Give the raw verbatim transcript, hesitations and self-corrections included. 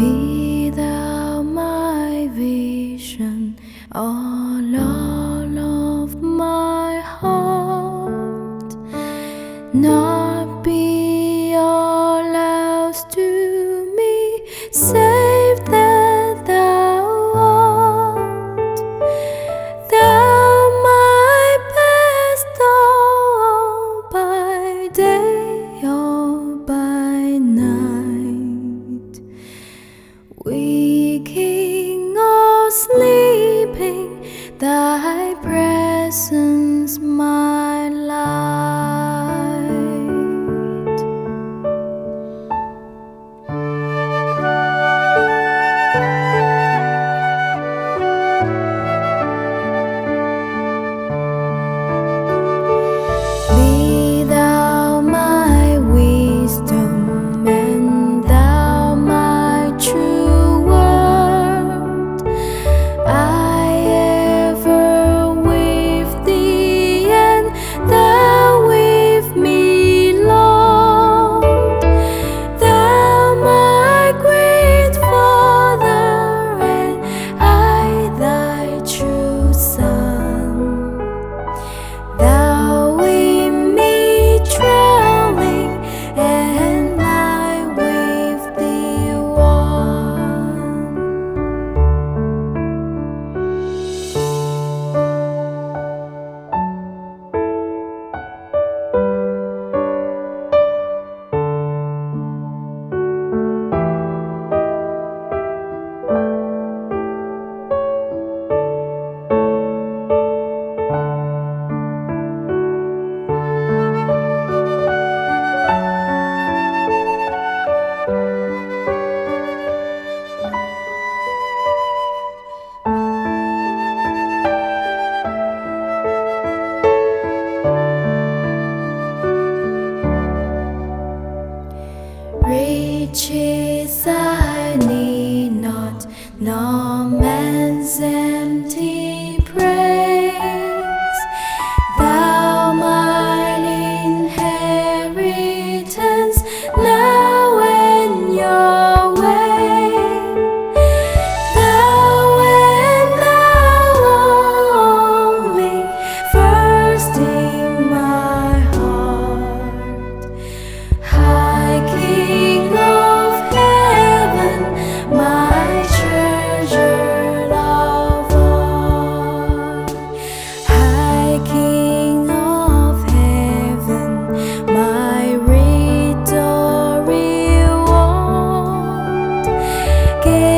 Be thou my vision, all, all of my heart, not be all else to me, save that thou art. Thou my best, all by day or by night, waking or sleeping, thy presence my light. Be thou my wisdom, and thou my true word. I ever with thee, and thou with me, Lord. Thou my great Father, and I thy true Son. Thou with me dwelling, and I with thee one. Riches I need not, nor man's empty praise. Thou mine inheritance, now in your way. Thou and thou only, first in my heart. High King of heaven, my treasure of all. High King of heaven, my reed or reward.